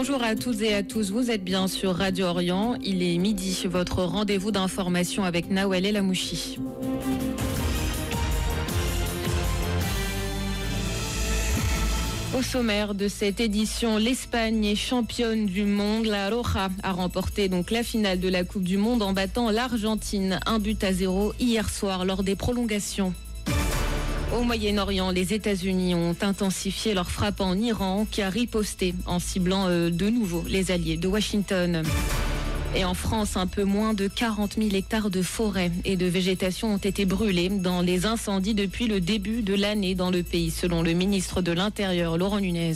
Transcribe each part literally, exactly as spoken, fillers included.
Bonjour à toutes et à tous, vous êtes bien sur Radio Orient. Il est midi, votre rendez-vous d'information avec Nawel El Amouchi. Au sommaire de cette édition, l'Espagne est championne du monde. La Roja a remporté donc la finale de la Coupe du Monde en battant l'Argentine un but à zéro hier soir lors des prolongations. Au Moyen-Orient, les États-Unis ont intensifié leur frappe en Iran qui a riposté en ciblant euh, de nouveau les alliés de Washington. Et en France, un peu moins de quarante mille hectares de forêt et de végétation ont été brûlés dans les incendies depuis le début de l'année dans le pays, selon le ministre de l'Intérieur, Laurent Nunez.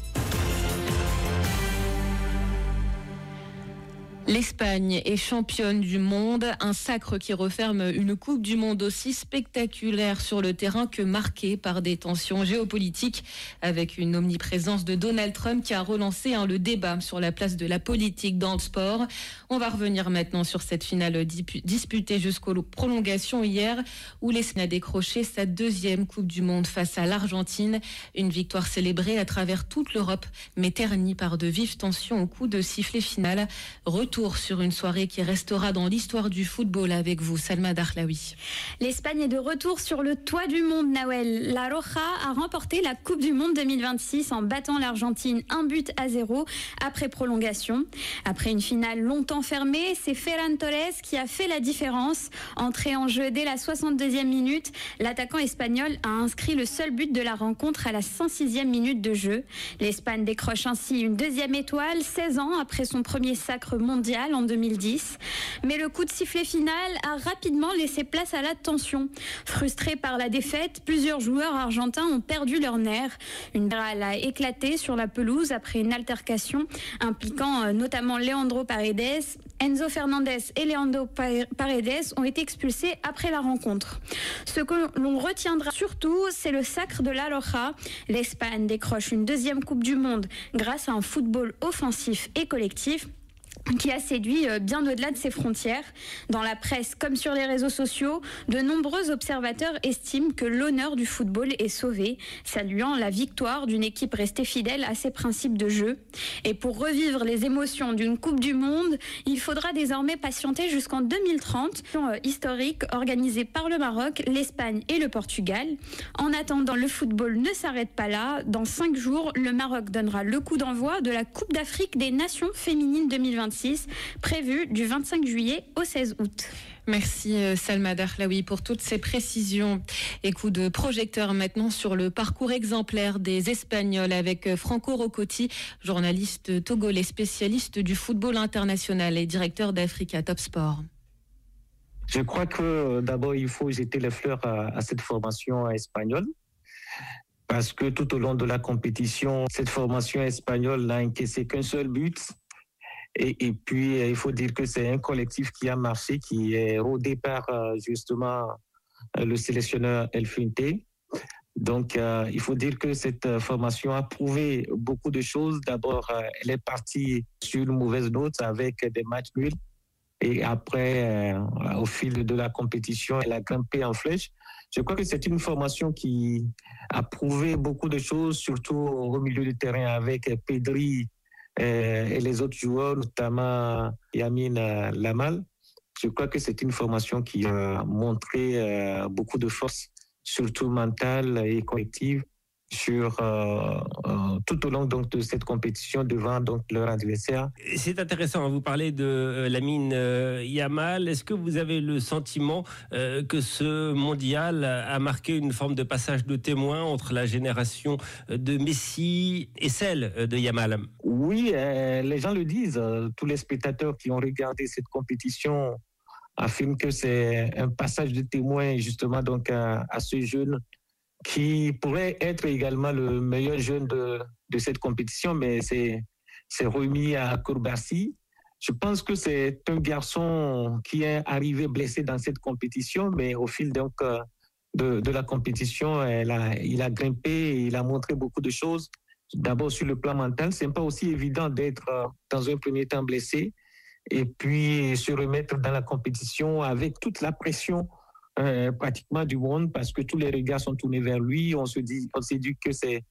L'Espagne est championne du monde, un sacre qui referme une Coupe du Monde aussi spectaculaire sur le terrain que marquée par des tensions géopolitiques, avec une omniprésence de Donald Trump qui a relancé hein, le débat sur la place de la politique dans le sport. On va revenir maintenant sur cette finale disputée jusqu'aux prolongations hier, où l'Espagne a décroché sa deuxième Coupe du Monde face à l'Argentine. Une victoire célébrée à travers toute l'Europe, mais ternie par de vives tensions au coup de sifflet final. Retour sur une soirée qui restera dans l'histoire du football avec vous, Salma Darlaoui. L'Espagne est de retour sur le toit du monde, Nawel. La Roja a remporté la Coupe du Monde deux mille vingt-six en battant l'Argentine un but à zéro après prolongation. Après une finale longtemps fermée, c'est Ferran Torres qui a fait la différence. Entré en jeu dès la soixante-deuxième minute, l'attaquant espagnol a inscrit le seul but de la rencontre à la cent sixième minute de jeu. L'Espagne décroche ainsi une deuxième étoile, seize ans après son premier sacre mondial en deux mille dix. Mais le coup de sifflet final a rapidement laissé place à la tension. Frustrés par la défaite, plusieurs joueurs argentins ont perdu leurs nerfs. Une balle a éclaté sur la pelouse après une altercation impliquant notamment Leandro Paredes. Enzo Fernandez et Leandro Paredes ont été expulsés après la rencontre. Ce que l'on retiendra surtout, c'est le sacre de la Roja. L'Espagne décroche une deuxième Coupe du Monde grâce à un football offensif et collectif qui a séduit bien au-delà de ses frontières. Dans la presse comme sur les réseaux sociaux, de nombreux observateurs estiment que l'honneur du football est sauvé, saluant la victoire d'une équipe restée fidèle à ses principes de jeu. Et pour revivre les émotions d'une Coupe du Monde, il faudra désormais patienter jusqu'en deux mille trente, historique organisée par le Maroc, l'Espagne et le Portugal. En attendant, le football ne s'arrête pas là. Dans cinq jours, le Maroc donnera le coup d'envoi de la Coupe d'Afrique des Nations féminines deux mille vingt-six, prévu du vingt-cinq juillet au seize août. Merci Salma Darlaoui pour toutes ces précisions. Et coup de projecteur maintenant sur le parcours exemplaire des Espagnols avec Franco Rocotti, journaliste togolais spécialiste du football international et directeur d'Africa Top Sport. Je crois que d'abord il faut jeter les fleurs à, à cette formation espagnole. Parce que tout au long de la compétition, cette formation espagnole n'a encaissé qu'un seul but. Et, et puis, il faut dire que c'est un collectif qui a marché, qui est au départ, justement, le sélectionneur El Fuente. Donc, euh, il faut dire que cette formation a prouvé beaucoup de choses. D'abord, elle est partie sur une mauvaise note avec des matchs nuls. Et après, euh, au fil de la compétition, elle a grimpé en flèche. Je crois que c'est une formation qui a prouvé beaucoup de choses, surtout au milieu du terrain avec Pedri et les autres joueurs, notamment Yamin Lamal. Je crois que c'est une formation qui a montré beaucoup de force, surtout mentale et collective, sur euh, euh, tout au long donc de cette compétition devant donc leur adversaire. C'est intéressant, vous parlez de euh, Lamine euh, Yamal. Est-ce que vous avez le sentiment euh, que ce mondial a marqué une forme de passage de témoin entre la génération de Messi et celle de Yamal? Oui, euh, les gens le disent. Tous les spectateurs qui ont regardé cette compétition affirment que c'est un passage de témoin justement donc à, à ce jeune qui pourrait être également le meilleur jeune de, de cette compétition, mais c'est, c'est remis à Koulibaly. Je pense que c'est un garçon qui est arrivé blessé dans cette compétition, mais au fil donc de, de la compétition, elle a, il a grimpé et il a montré beaucoup de choses. D'abord sur le plan mental, c'est pas aussi évident d'être dans un premier temps blessé et puis se remettre dans la compétition avec toute la pression Euh, pratiquement du monde, parce que tous les regards sont tournés vers lui. On se dit, on s'est dit que c'est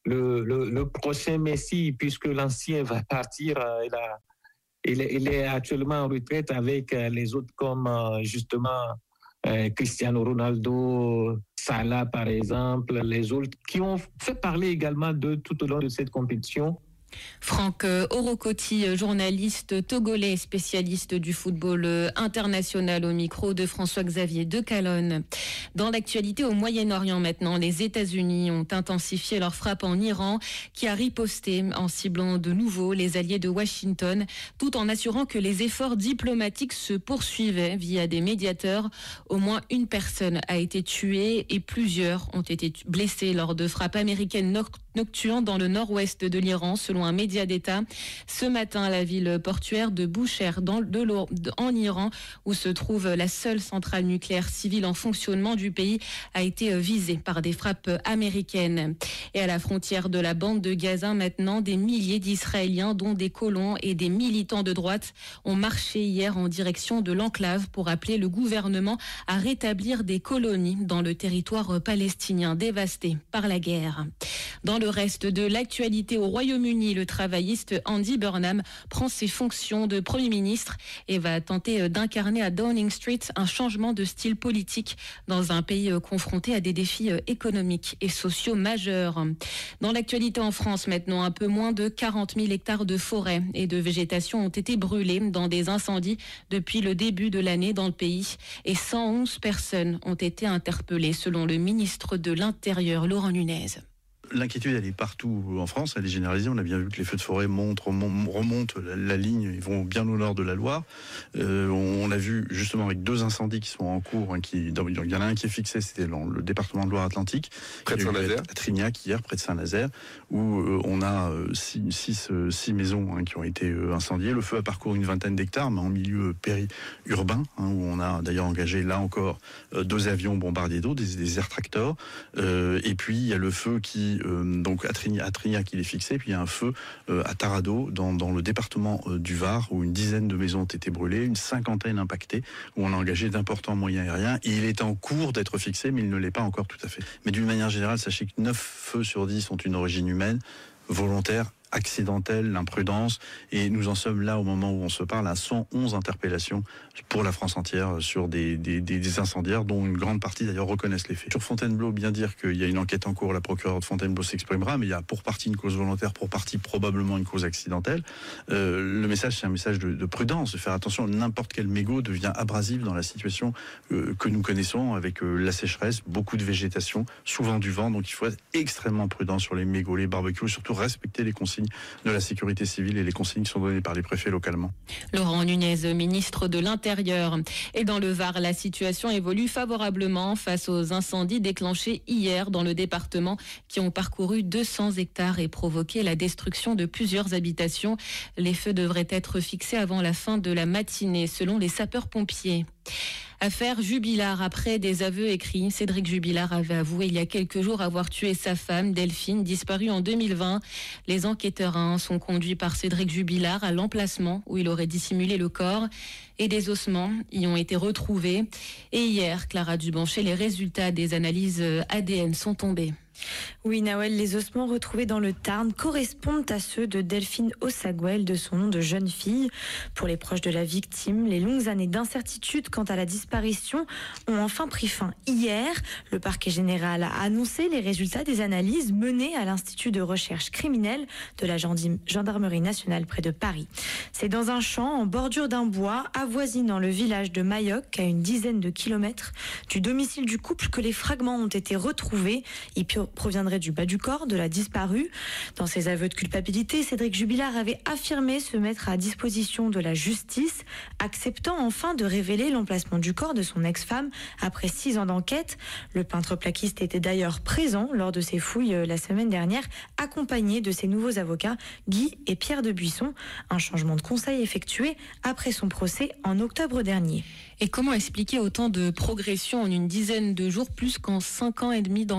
le, le, le prochain Messi, puisque l'ancien va partir. Il, a, il, est, il est actuellement en retraite avec les autres comme justement euh, Cristiano Ronaldo, Salah par exemple, les autres qui ont fait parler également d'eux tout au long de cette compétition. Franck Orocotti, journaliste togolais, spécialiste du football international, au micro de François-Xavier de Calonne. Dans l'actualité au Moyen-Orient maintenant, les États-Unis ont intensifié leur frappe en Iran, qui a riposté en ciblant de nouveau les alliés de Washington, tout en assurant que les efforts diplomatiques se poursuivaient via des médiateurs. Au moins une personne a été tuée et plusieurs ont été blessés lors de frappes américaines nocturnes dans le nord-ouest de l'Iran, selon un média d'État. Ce matin, la ville portuaire de Bushehr, dans de en Iran, où se trouve la seule centrale nucléaire civile en fonctionnement du pays, a été visée par des frappes américaines. Et à la frontière de la bande de Gaza, maintenant, des milliers d'Israéliens, dont des colons et des militants de droite, ont marché hier en direction de l'enclave pour appeler le gouvernement à rétablir des colonies dans le territoire palestinien dévasté par la guerre. Dans le reste de l'actualité au Royaume-Uni, le travailliste Andy Burnham prend ses fonctions de Premier ministre et va tenter d'incarner à Downing Street un changement de style politique dans un pays confronté à des défis économiques et sociaux majeurs. Dans l'actualité en France maintenant, un peu moins de quarante mille hectares de forêt et de végétation ont été brûlés dans des incendies depuis le début de l'année dans le pays et cent onze personnes ont été interpellées selon le ministre de l'Intérieur, Laurent Nunez. L'inquiétude, elle est partout en France, elle est généralisée. On a bien vu que les feux de forêt montent, remontent la, la ligne, ils vont bien au nord de la Loire. Euh, on l'a vu justement avec deux incendies qui sont en cours. Hein, qui, il y en a un qui est fixé, c'était dans le département de Loire-Atlantique. Près de Saint-Nazaire. À Trignac, hier, près de Saint-Nazaire, où euh, on a euh, six, six, euh, six maisons hein, qui ont été euh, incendiées. Le feu a parcouru une vingtaine d'hectares, mais en milieu périurbain, hein, où on a d'ailleurs engagé, là encore, euh, deux avions bombardiers d'eau, des, des air tractors. Euh, et puis, il y a le feu qui Euh, donc à Trignac, à Trignac il est fixé, puis il y a un feu euh, à Tarado dans, dans le département euh, du Var où une dizaine de maisons ont été brûlées, une cinquantaine impactées, où on a engagé d'importants moyens aériens et il est en cours d'être fixé mais il ne l'est pas encore tout à fait. Mais d'une manière générale, sachez que neuf feux sur dix ont une origine humaine, volontaire, accidentelle, l'imprudence, et nous en sommes là au moment où on se parle à cent onze interpellations pour la France entière sur des, des, des incendiaires dont une grande partie d'ailleurs reconnaissent les faits. Sur Fontainebleau, bien dire qu'il y a une enquête en cours, la procureure de Fontainebleau s'exprimera, mais il y a pour partie une cause volontaire, pour partie probablement une cause accidentelle. Euh, le message, c'est un message de, de prudence, de faire attention, n'importe quel mégot devient abrasif dans la situation euh, que nous connaissons avec euh, la sécheresse, beaucoup de végétation, souvent du vent, donc il faut être extrêmement prudent sur les mégots, les barbecues, surtout respecter les consignes de la sécurité civile et les consignes qui sont données par les préfets localement. Laurent Nunez, ministre de l'Intérieur. Et dans le Var, la situation évolue favorablement face aux incendies déclenchés hier dans le département qui ont parcouru deux cents hectares et provoqué la destruction de plusieurs habitations. Les feux devraient être fixés avant la fin de la matinée, selon les sapeurs-pompiers. Affaire Jubilard, après des aveux écrits, Cédric Jubilard avait avoué il y a quelques jours avoir tué sa femme, Delphine, disparue en deux mille vingt. Les enquêteurs hein, sont conduits par Cédric Jubilard à l'emplacement où il aurait dissimulé le corps et des ossements y ont été retrouvés. Et hier, Clara Dubanchet, les résultats des analyses A D N sont tombés. Oui, Nawel, les ossements retrouvés dans le Tarn correspondent à ceux de Delphine Osaguel, de son nom de jeune fille. Pour les proches de la victime, les longues années d'incertitude quant à la disparition ont enfin pris fin hier. Le parquet général a annoncé les résultats des analyses menées à l'Institut de recherche criminelle de la Gendarmerie nationale près de Paris. C'est dans un champ en bordure d'un bois avoisinant le village de Mayoc, à une dizaine de kilomètres du domicile du couple, que les fragments ont été retrouvés. Ils proviendraient du bas du corps de la disparue. Dans ses aveux de culpabilité, Cédric Jubilard avait affirmé se mettre à disposition de la justice, acceptant enfin de révéler l'emplacement du corps de son ex-femme après six ans d'enquête. Le peintre plaquiste était d'ailleurs présent lors de ses fouilles la semaine dernière, accompagné de ses nouveaux avocats Guy et Pierre de Buisson. Un changement de conseil effectué après son procès en octobre dernier. Et comment expliquer autant de progression en une dizaine de jours, plus qu'en cinq ans et demi d'enquête ?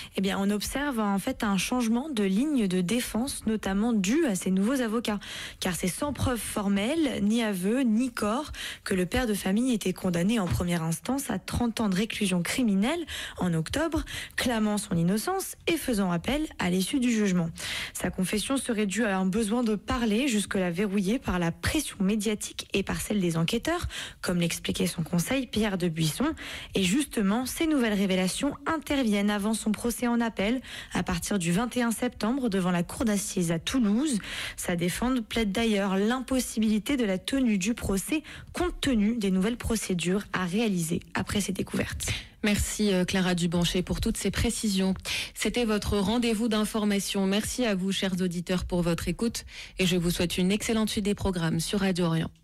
Eh bien, on observe en fait un changement de ligne de défense, notamment dû à ces nouveaux avocats. Car c'est sans preuve formelle, ni aveu, ni corps, que le père de famille était condamné en première instance à trente ans de réclusion criminelle en octobre, clamant son innocence et faisant appel à l'issue du jugement. Sa confession serait due à un besoin de parler, jusque-là verrouillé par la pression médiatique et par celle des enquêteurs, comme l'expliquait son conseil Pierre de Buisson. Et justement, ces nouvelles révélations interviennent avant son procès en appel, à partir du vingt et un septembre, devant la cour d'assises à Toulouse. Sa défense plaide d'ailleurs l'impossibilité de la tenue du procès, compte tenu des nouvelles procédures à réaliser après ces découvertes. Merci Clara Dubanché pour toutes ces précisions. C'était votre rendez-vous d'information. Merci à vous, chers auditeurs, pour votre écoute et je vous souhaite une excellente suite des programmes sur Radio Orient.